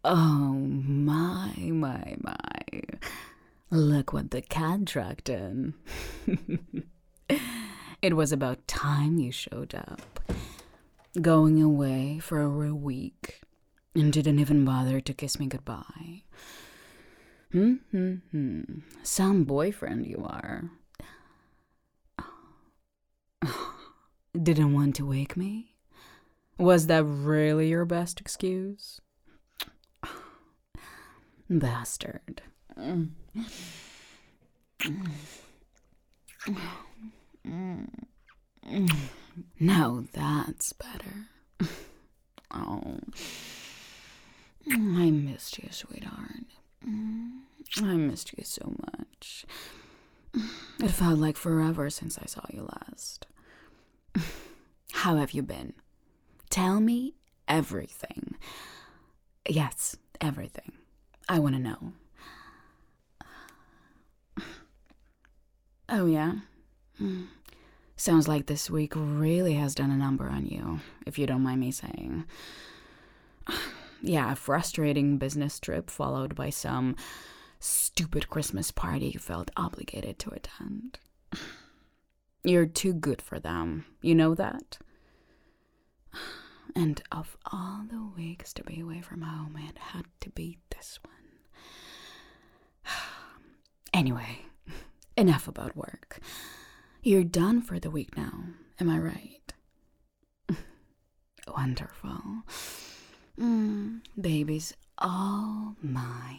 Oh, my. Look what the cat dragged in. It was about time you showed up. Going away for over a week and didn't even bother to kiss me goodbye. Some boyfriend you are. Didn't want to wake me? Was that really your best excuse? Bastard. Now that's better. Oh, I missed you, sweetheart. I missed you so much. It felt like forever since I saw you last. How have you been? Tell me everything. Yes, everything. I want to know. Oh, yeah? Sounds like this week really has done a number on you, if you don't mind me saying. Yeah, a frustrating business trip followed by some stupid Christmas party you felt obligated to attend. You're too good for them, you know that? And of all the weeks to be away from home, it had to be this one. Anyway, enough about work. You're done for the week now, am I right? Wonderful. Baby's all mine.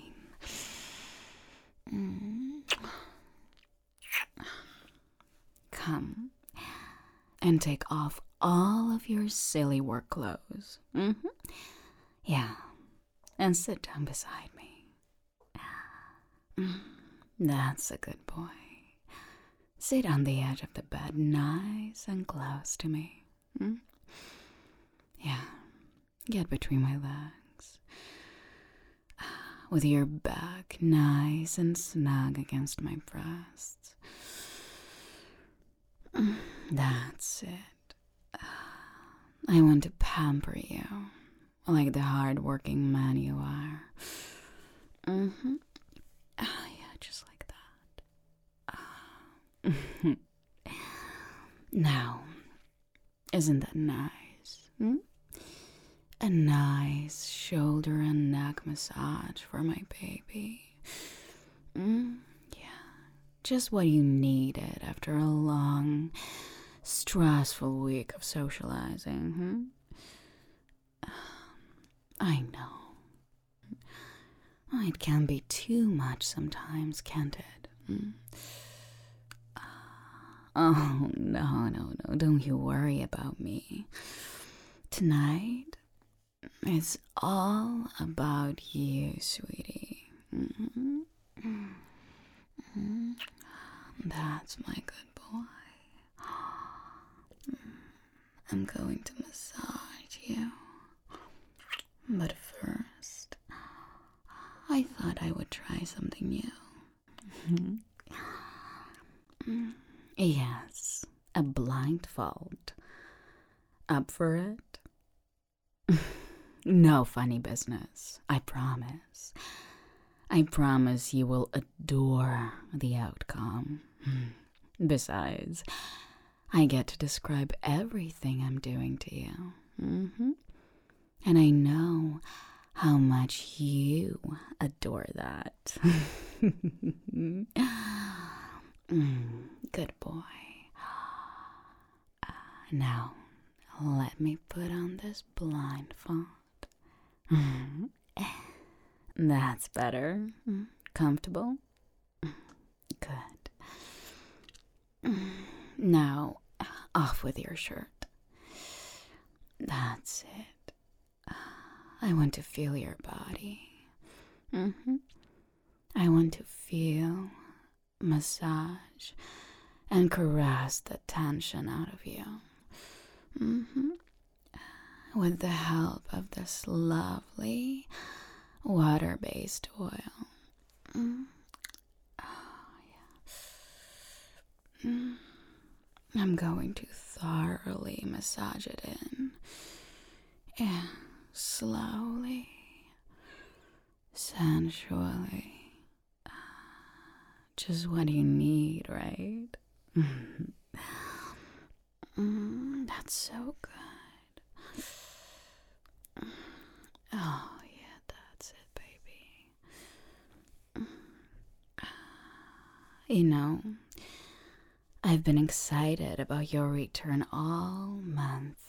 Come and take off all of your silly work clothes. Yeah, and sit down beside me. That's a good boy. Sit on the edge of the bed, nice and close to me. Yeah, get between my legs. With your back nice and snug against my breasts. That's it. I want to pamper you like the hard-working man you are. Yeah, just like that. Now, isn't that nice? A nice shoulder and neck massage for my baby. Yeah, just what you needed after a long, stressful week of socializing. I know. It can be too much sometimes, can't it? Oh, no, don't you worry about me. Tonight, it's all about you, sweetie. That's my good boy. I'm going to massage you. But first, I thought I would try something new. Yes, a blindfold. Up for it? No funny business, I promise. I promise you will adore the outcome. Besides, I get to describe everything I'm doing to you. And I know how much you adore that. Good boy. Now, let me put on this blindfold. That's better. Comfortable? Good. Now, off with your shirt. That's it. I want to feel your body. I want to feel, massage, and caress the tension out of you. With the help of this lovely water-based oil. I'm going to thoroughly massage it in. Yeah, slowly. sensually. Just what you need, right? That's so good. Oh, yeah, that's it, baby. You know, I've been excited about your return all month.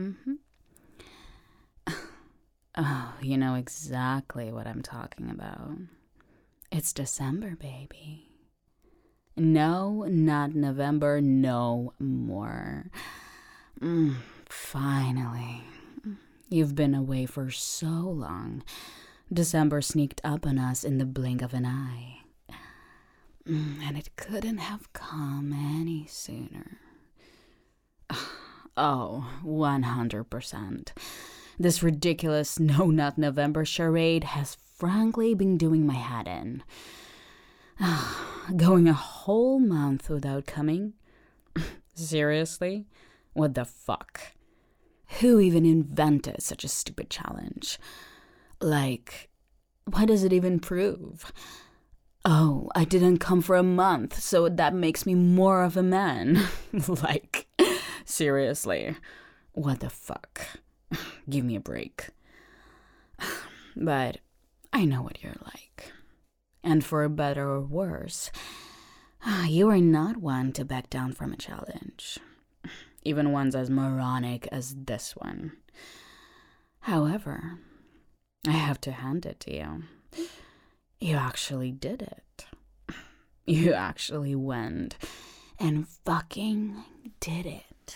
Oh, you know exactly what I'm talking about. It's December, baby. No, not November, no more. Finally. You've been away for so long. December sneaked up on us in the blink of an eye. And it couldn't have come any sooner. Oh, 100%. This ridiculous No Not November charade has frankly been doing my head in. Going a whole month without coming? Seriously? What the fuck? Who even invented such a stupid challenge? Like, what does it even prove? Oh, I didn't come for a month, so that makes me more of a man. Like, seriously, what the fuck? Give me a break. But I know what you're like. And for better or worse, you are not one to back down from a challenge. Even ones as moronic as this one. However, I have to hand it to you. You actually did it. You actually went and fucking did it.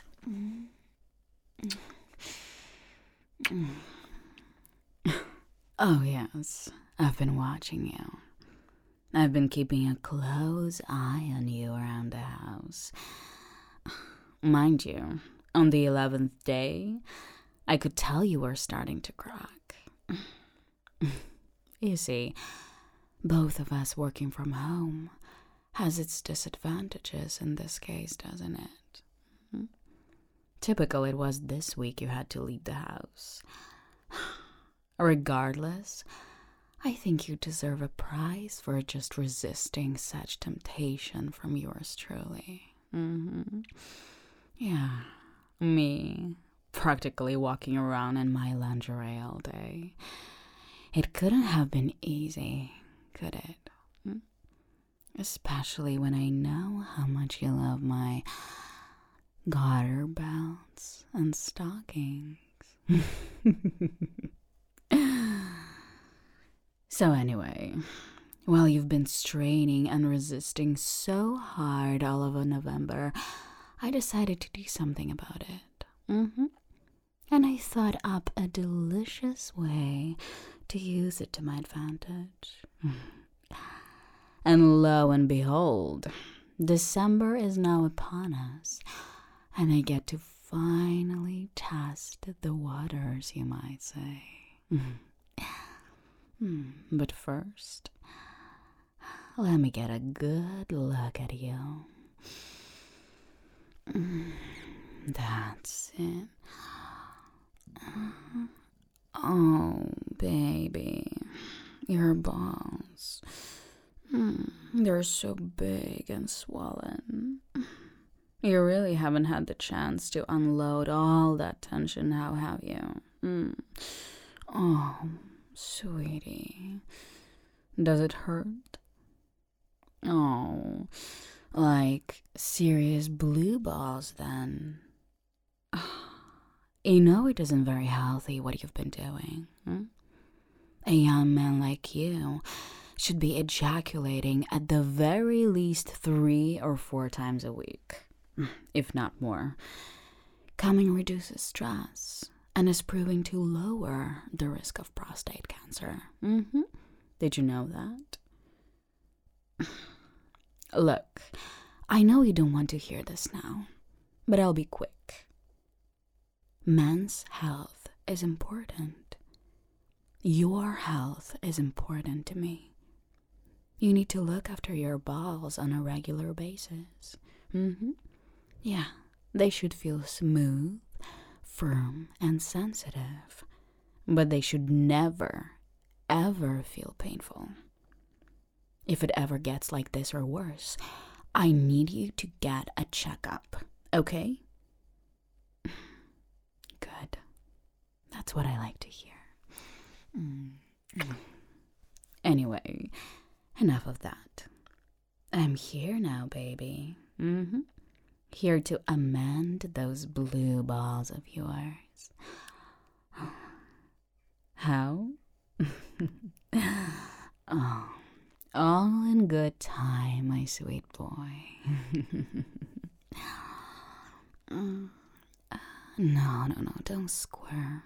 Oh, yes, I've been watching you. I've been keeping a close eye on you around the house. Mind you, on the 11th day, I could tell you were starting to crack. You see, both of us working from home has its disadvantages in this case, doesn't it? Typical it was this week you had to leave the house. Regardless, I think you deserve a prize for just resisting such temptation from yours truly. Yeah, me, practically walking around in my lingerie all day. It couldn't have been easy, could it? Especially when I know how much you love my garter belts and stockings. So anyway, while you've been straining and resisting so hard all over November, I decided to do something about it. And I thought up a delicious way to use it to my advantage. And lo and behold, December is now upon us, and I get to finally test the waters, you might say. But first, let me get a good look at you. That's it. Oh, baby, your balls. They're so big and swollen. You really haven't had the chance to unload all that tension now, have you? Oh, sweetie. Does it hurt? Oh, like serious blue balls then. You know it isn't very healthy what you've been doing. A young man like you should be ejaculating at the very least 3 or 4 times a week, if not more. Coming reduces stress and is proving to lower the risk of prostate cancer. Did you know that? Look, I know you don't want to hear this now, but I'll be quick. Men's health is important. Your health is important to me. You need to look after your balls on a regular basis. Yeah, they should feel smooth, firm, and sensitive. But they should never, ever ever feel painful. If it ever gets like this or worse, I need you to get a checkup, okay? Good. That's what I like to hear. Anyway, enough of that. I'm here now, baby. Here to amend those blue balls of yours. How? Oh, all in good time, my sweet boy. No, don't squirm.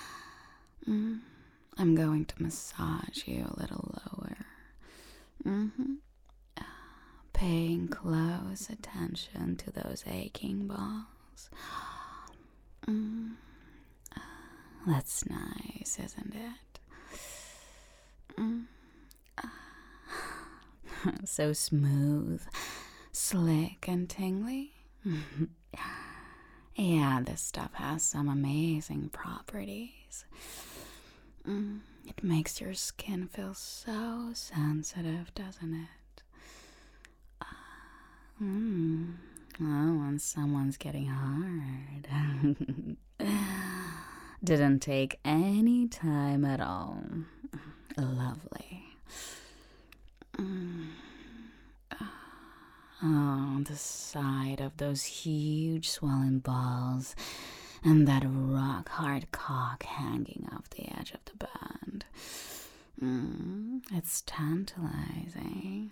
I'm going to massage you a little lower. Paying close attention to those aching balls. That's nice, isn't it? So smooth, slick, and tingly. Yeah, this stuff has some amazing properties. It makes your skin feel so sensitive, doesn't it? Oh, when someone's getting hard. Didn't take any time at all. Lovely. Oh, the sight of those huge swollen balls and that rock-hard cock hanging off the edge of the bed. It's tantalizing.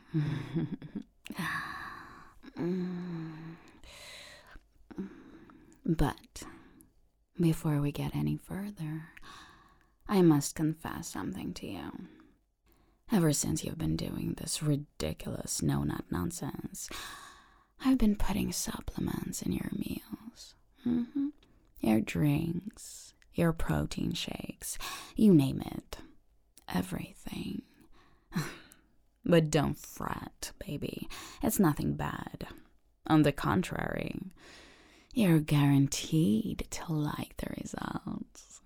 But before we get any further, I must confess something to you. Ever since you've been doing this ridiculous no-nut nonsense, I've been putting supplements in your meals. Your drinks, your protein shakes, you name it. Everything. But don't fret, baby. It's nothing bad. On the contrary, you're guaranteed to like the results.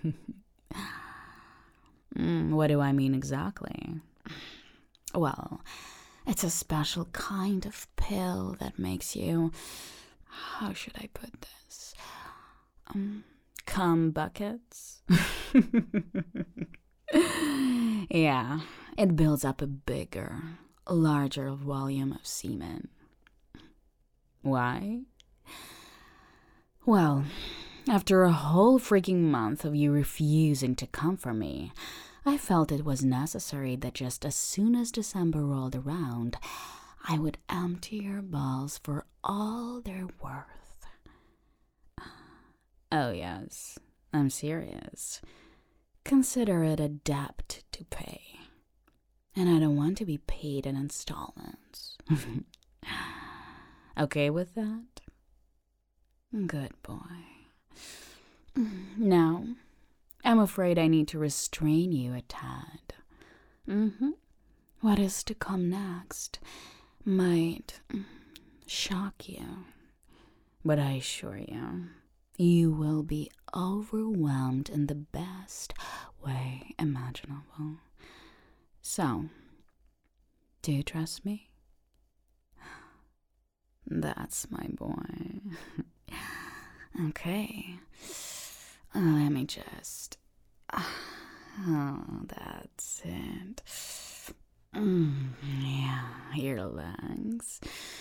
What do I mean exactly? Well, it's a special kind of pill that makes you, how should I put this? Cum buckets? Yeah, it builds up a bigger, larger volume of semen. Why? Well, after a whole freaking month of you refusing to come for me, I felt it was necessary that just as soon as December rolled around, I would empty your balls for all they're worth. Oh yes, I'm serious. Consider it a debt to pay. And I don't want to be paid in installments. Okay with that? Good boy. Now, I'm afraid I need to restrain you a tad. What is to come next might shock you. But I assure you, you will be overwhelmed in the best way imaginable. So, do you trust me? That's my boy. Okay. Let me just... Oh, that's it. Yeah, your legs.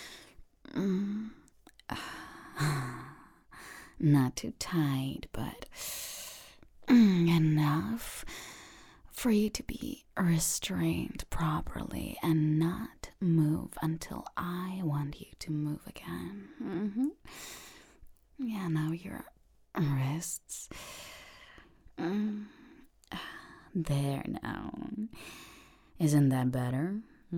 Not too tight, but enough for you to be restrained properly and not move until I want you to move again. Yeah, now your wrists. There now. Isn't that better?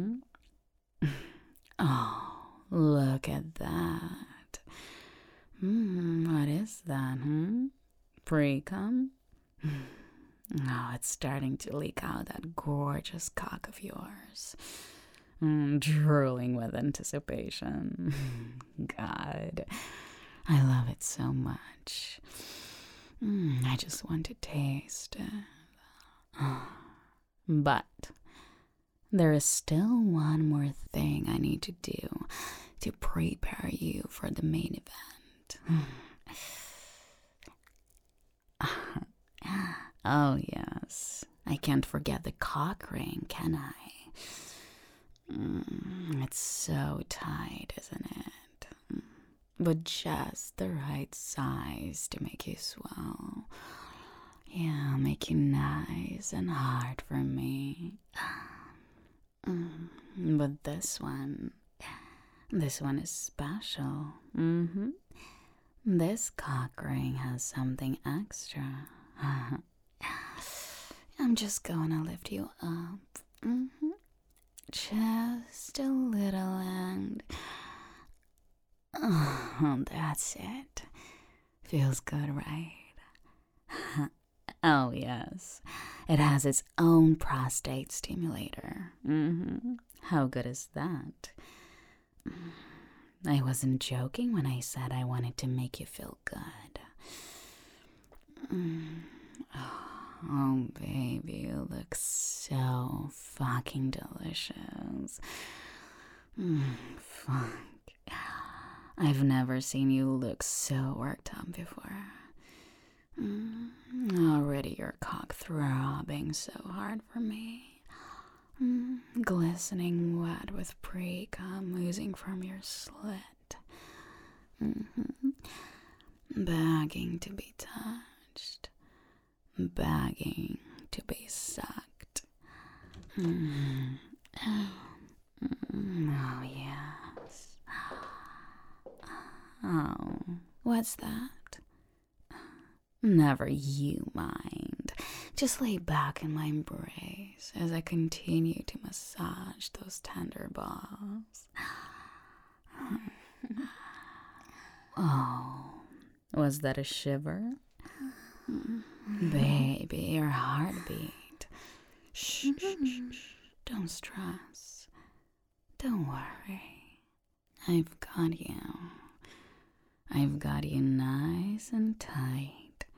Oh, look at that. What is that, Pre-cum? Oh, it's starting to leak out that gorgeous cock of yours. Drooling with anticipation. God, I love it so much. I just want to taste it. But there is still one more thing I need to do to prepare you for the main event. Oh, yes. I can't forget the cock ring, can I? It's so tight, isn't it? But just the right size to make you swell. Yeah, make you nice and hard for me. But this one is special. This cock ring has something extra. I'm just gonna lift you up. Just a little and... Oh, that's it. Feels good, right? Oh, yes. It has its own prostate stimulator. How good is that? I wasn't joking when I said I wanted to make you feel good. Oh, baby, you look so fucking delicious. Fuck. I've never seen you look so worked up before. Already your cock throbbing so hard for me. Glistening wet with pre-cum oozing from your slit. Begging to be touched. Begging to be sucked. Oh, yes. Oh, what's that? Never you mind. Just lay back in my embrace as I continue to massage those tender balls. Oh, was that a shiver? Baby, your heartbeat. Shh, don't stress. Don't worry. I've got you. I've got you nice and tight.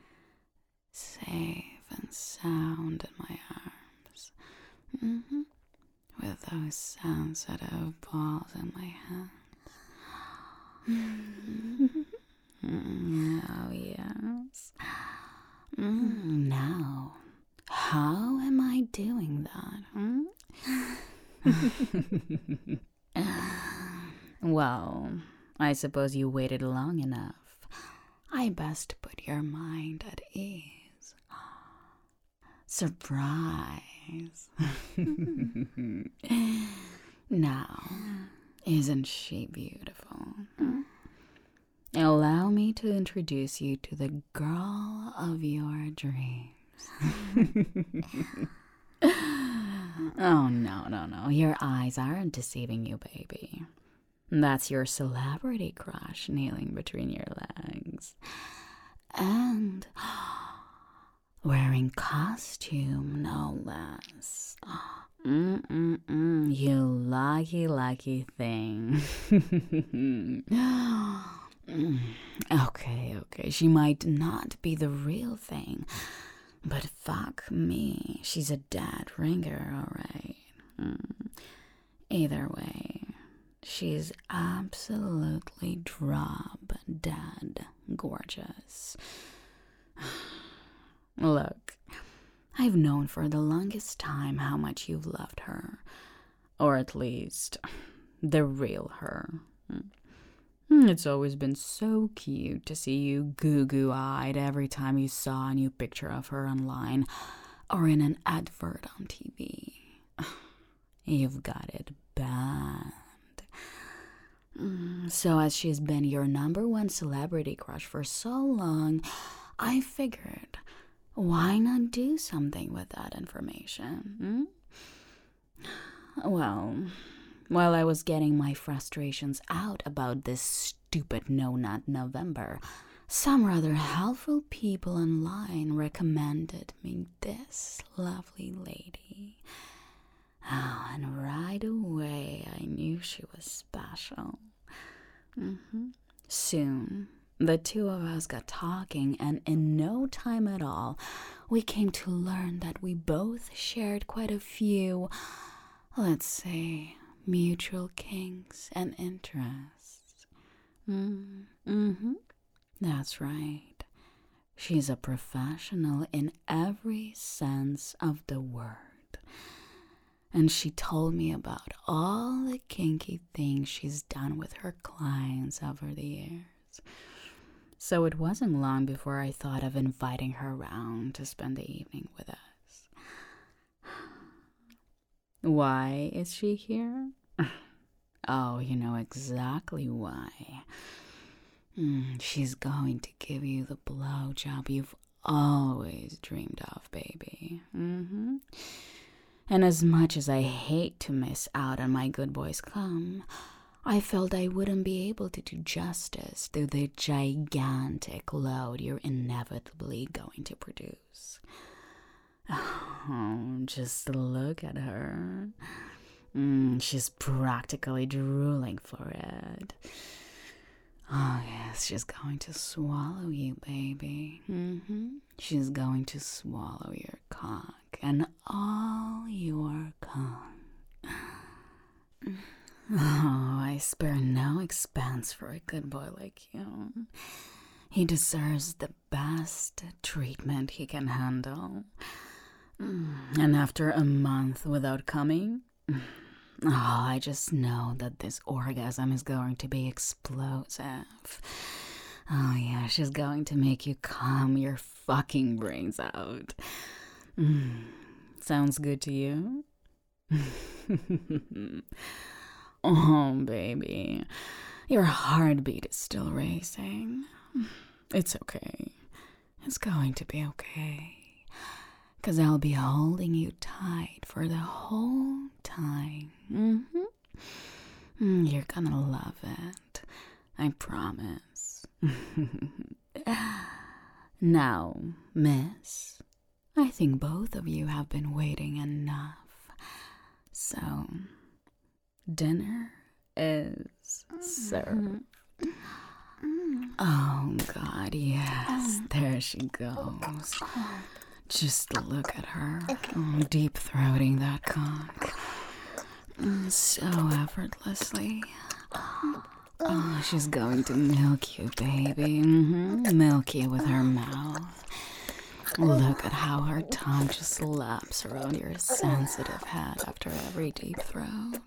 Safe and sound in my arms. With those sensitive balls in my hands. Oh, yes. Now, how am I doing that? Well, I suppose you waited long enough. I best put your mind at ease. Surprise. Now, isn't she beautiful? Allow me to introduce you to the girl of your dreams. Oh, no. Your eyes aren't deceiving you, baby. That's your celebrity crush kneeling between your legs. And wearing costume, no less. You lucky thing. Okay, she might not be the real thing, but fuck me, she's a dead ringer, alright. Either way, she's absolutely drop-dead gorgeous. Look, I've known for the longest time how much you've loved her. Or at least, the real her. It's always been so cute to see you goo-goo-eyed every time you saw a new picture of her online or in an advert on TV. You've got it bad. So as she's been your #1 celebrity crush for so long, I figured, why not do something with that information? Well, while I was getting my frustrations out about this stupid No Nut November, some rather helpful people online recommended me this lovely lady. Oh, and right away I knew she was special. Soon, The two of us got talking, and in no time at all, we came to learn that we both shared quite a few, let's say, mutual kinks and interests. That's right. She's a professional in every sense of the word. And she told me about all the kinky things she's done with her clients over the years. So it wasn't long before I thought of inviting her around to spend the evening with us. Why is she here? Oh, you know exactly why. She's going to give you the blowjob you've always dreamed of, baby. And as much as I hate to miss out on my good boy's cum, I felt I wouldn't be able to do justice to the gigantic load you're inevitably going to produce. Oh, just look at her. She's practically drooling for it. Oh, yes, she's going to swallow you, baby. She's going to swallow your cock and all your cum. Oh, I spare no expense for a good boy like you. He deserves the best treatment he can handle. And after a month without coming, I just know that this orgasm is going to be explosive. Oh yeah, she's going to make you cum your fucking brains out. Sounds good to you? Oh, baby, your heartbeat is still racing. It's okay. It's going to be okay. 'Cause I'll be holding you tight for the whole time. You're gonna love it. I promise. Now, miss, I think both of you have been waiting enough. So, dinner is served. Oh, God, yes. There she goes. Just look at her, deep-throating that cock. So effortlessly. Oh, she's going to milk you, baby. Milk you with her mouth. Look at how her tongue just laps around your sensitive head after every deep throat.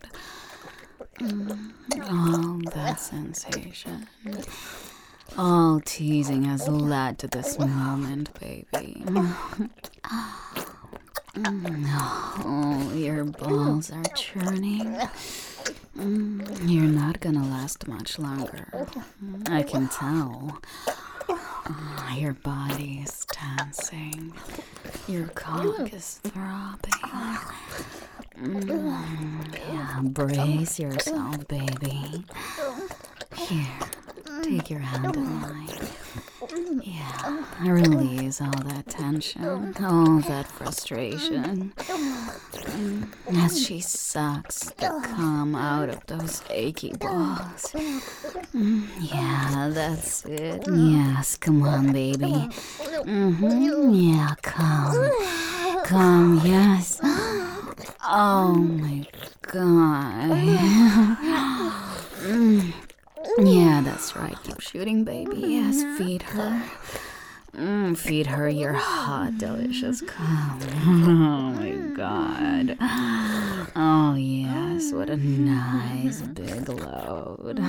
All that sensation. All teasing has led to this moment, baby. Oh, your balls are churning. You're not gonna last much longer. I can tell. Your body is tensing. Your cock is throbbing. Yeah, brace yourself, baby. Here, take your hand in mine. Yeah, release all that tension, all that frustration. As she sucks the cum out of those achy balls. Yeah, that's it. Yes, come on, baby. Yeah, come. Come, yes. Oh my God. Yeah, that's right. Keep shooting, baby. Yes, feed her. Feed her your hot, delicious cum. Oh my God. Oh yes, what a nice big load.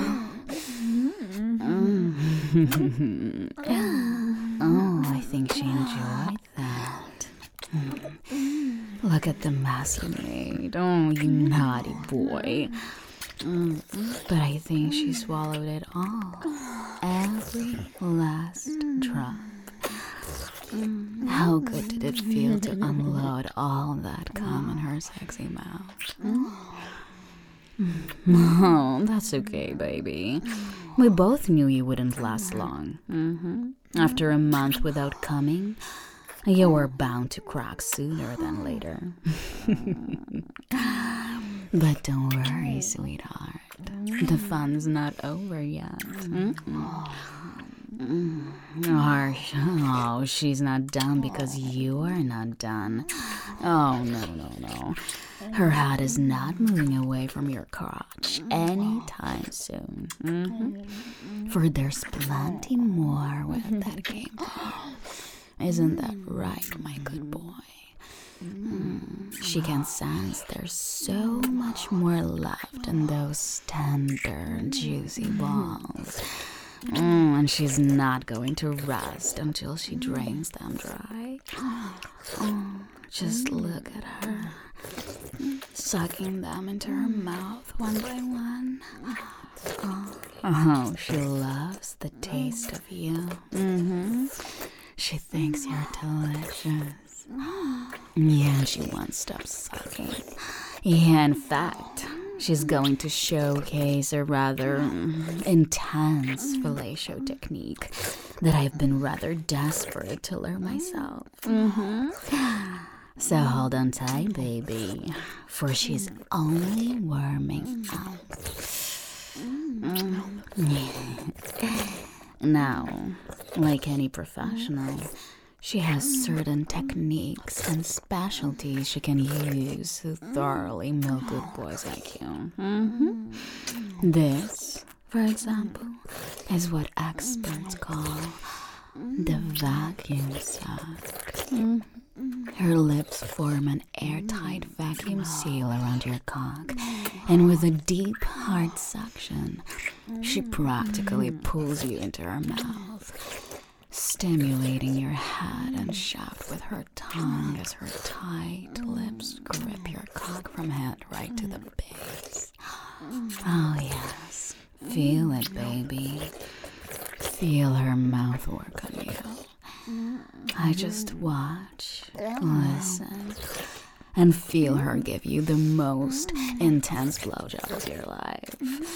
Oh, I think she enjoyed that. Look at the mess you made. Oh, you naughty boy. But I think she swallowed it all. Every last drop. How good did it feel to unload all that cum in her sexy mouth? Oh, that's okay, baby. We both knew you wouldn't last long. After a month without coming, you were bound to crack sooner than later. But don't worry, sweetheart. The fun's not over yet. Harsh. Oh, she's not done because you are not done. Oh, no. Her head is not moving away from your crotch anytime soon. For there's plenty more where that came from. Isn't that right, my good boy? She can sense there's so much more left in those tender, juicy balls. And she's not going to rest until she drains them dry. Just look at her, sucking them into her mouth one by one. Oh, she loves the taste of you. She thinks you're delicious. Yeah, she won't stop sucking. Yeah, in fact, she's going to showcase a rather intense fellatio technique that I've been rather desperate to learn myself. So hold on tight, baby, for she's only warming up. Now, like any professional, she has certain techniques and specialties she can use to thoroughly milk good boys like you. This, for example, is what experts call the vacuum suck. Her lips form an airtight vacuum seal around your cock, and with a deep, hard suction, she practically pulls you into her mouth, stimulating your head and shaft with her tongue as her tight lips grip your cock from head right to the base. Oh yes, feel it, baby. Feel her mouth work on you. I just watch, listen, and feel her give you the most intense blowjob of your life.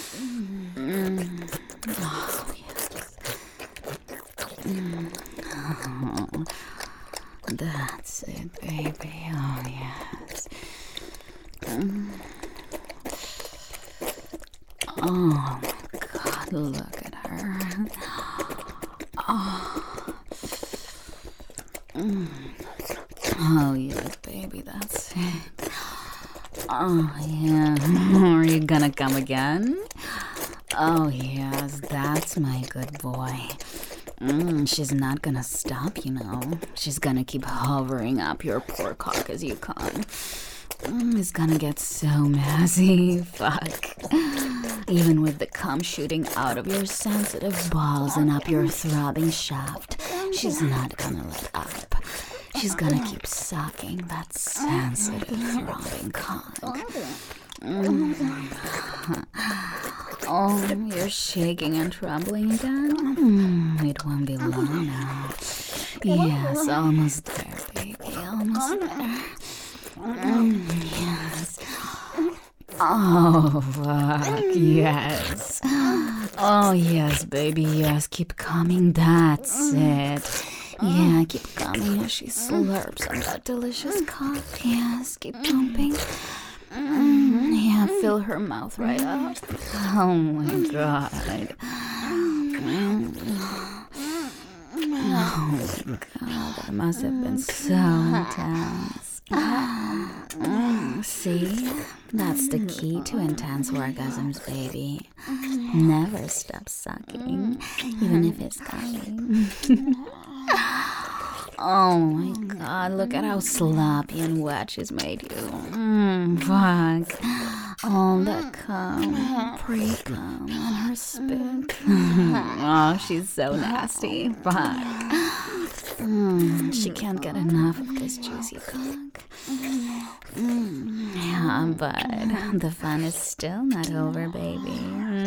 Oh, yes. Oh, that's it, baby. Oh, yes. Oh, my God, look at her. Oh, yes, baby, that's it. Oh, yeah. Are you gonna come again? Oh, yes, that's my good boy. She's not gonna stop, you know. She's gonna keep hovering up your poor cock as you come. It's gonna get so messy. Fuck. Even with the cum shooting out of your sensitive balls and up your throbbing shaft, she's not gonna let up. She's gonna keep sucking that sensitive, throbbing cock. Oh, you're shaking and trembling again? It won't be long now. Yes, almost there, baby, almost there. Yes. Oh, fuck, yes. Oh, yes, baby, yes, keep coming, that's it. Yeah, keep coming as she slurps on that delicious cock. Yes, keep pumping. Yeah, fill her mouth right up. Oh my God. Oh my God, that must have been so intense. See, that's the key to intense orgasms, baby. Never stop sucking, even if it's coming. Oh my God, look at how sloppy and wet she's made you. Fuck. All that cum, pre-cum on her spit. Oh, she's so nasty. Fuck. She can't get enough of this juicy cock. Yeah, but the fun is still not over, baby.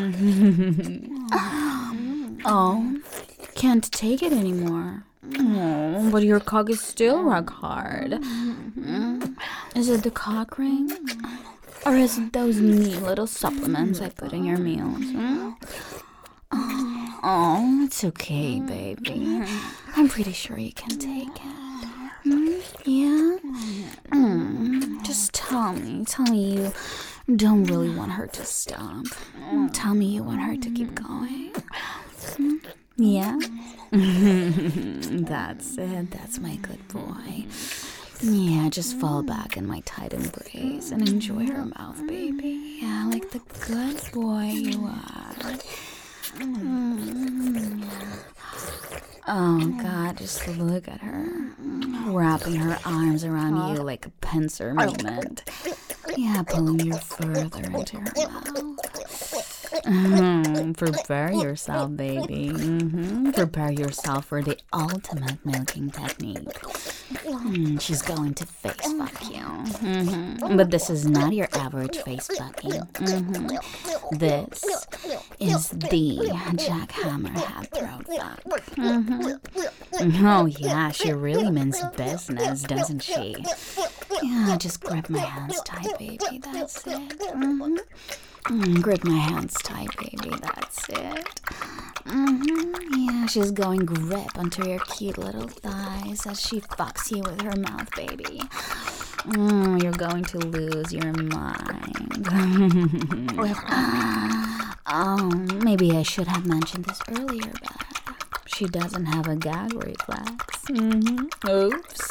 Oh, can't take it anymore. Oh, but your cock is still rock hard. Is it the cock ring? Or is it those neat little supplements I put in your meals? Oh, it's okay, baby. I'm pretty sure you can take it. Yeah? Just tell me you don't really want her to stop. Tell me you want her to keep going. Yeah? That's it. That's my good boy. Yeah, just fall back in my tight embrace and enjoy her mouth, baby. Yeah, like the good boy you are. Oh, God, just look at her. Wrapping her arms around you like a pincer movement. Yeah, pulling you further into her mouth. Prepare yourself, baby. Prepare yourself for the ultimate milking technique. She's going to face fuck you. But this is not your average face fucking. This is the jackhammer head throat fuck. Oh yeah, she really means business, doesn't she? Yeah, just grip my hands tight, baby. That's it. Grip my hands tight, baby. That's it. Yeah, she's going grip onto your cute little thighs as she fucks you with her mouth, baby. You're going to lose your mind. Maybe I should have mentioned this earlier, but she doesn't have a gag reflex. Oops.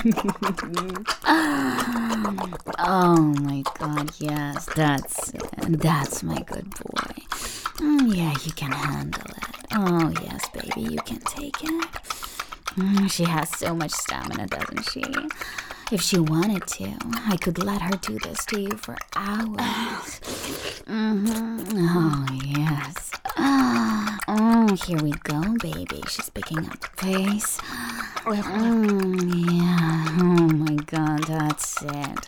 Oh my God, yes, that's it. That's my good boy. Yeah, you can handle it. Oh yes, baby, you can take it. She has so much stamina, doesn't she? If she wanted to, I could let her do this to you for hours. Oh, yes. Oh, here we go, baby. She's picking up the pace. Yeah. Oh, my God, that's it.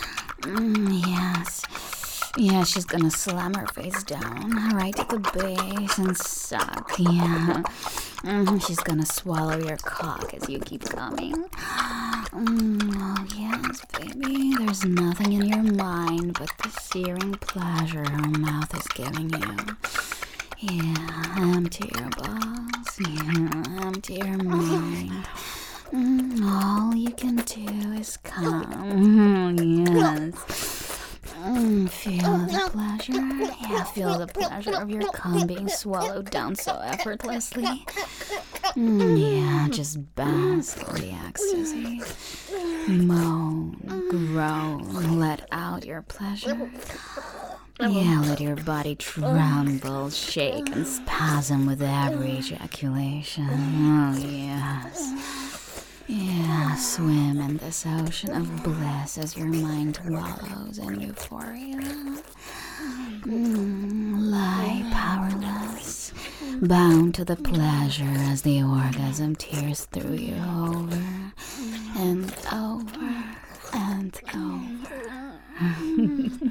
Yes. Yeah, she's gonna slam her face down right at the base and suck. Yeah. She's gonna swallow your cock as you keep coming. Oh, yes, baby. There's nothing in your mind but the searing pleasure her mouth is giving you. Yeah, empty your balls. Yeah, empty your mind. All you can do is come. Yes. Feel the pleasure. Yeah, feel the pleasure of your cum being swallowed down so effortlessly. Yeah, just bask in the ecstasy. Moan, groan, let out your pleasure. Yeah, let your body tremble, shake, and spasm with every ejaculation. Oh, yes. Yeah, swim in this ocean of bliss as your mind wallows in euphoria. Lie powerless, bound to the pleasure as the orgasm tears through you over and over and over.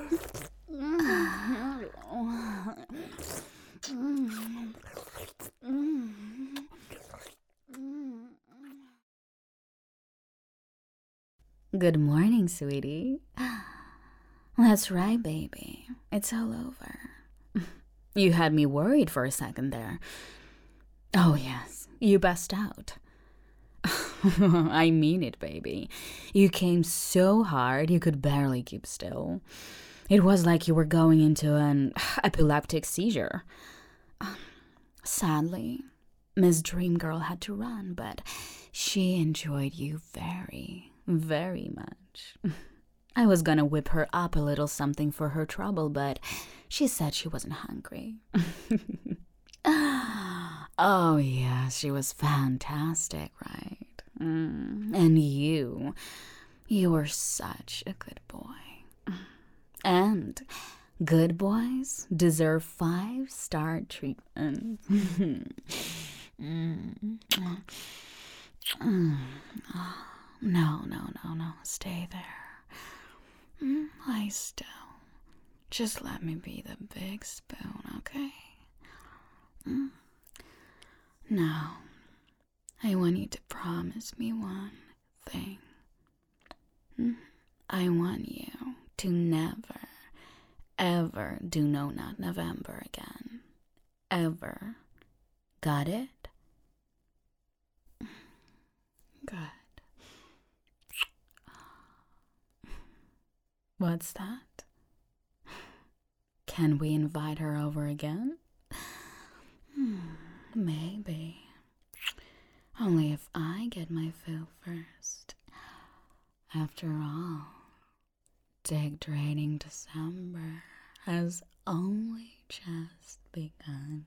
Good morning, sweetie. That's right, baby. It's all over. You had me worried for a second there. Oh, yes, you bust out. I mean it, baby. You came so hard you could barely keep still. It was like you were going into an epileptic seizure. Sadly, Miss Dream Girl had to run, but she enjoyed you very, very much. I was gonna whip her up a little something for her trouble, but she said she wasn't hungry. Oh, yeah, she was fantastic, right? And you were such a good boy. And good boys deserve 5-star treatment. No, stay there. Lie still. Just let me be the big spoon, okay? Now, I want you to promise me one thing. I want you to never, ever do No Nut November again. Ever. Got it? Good. What's that? Can we invite her over again? Maybe. Only if I get my fill first. After all, dig draining December has only just begun.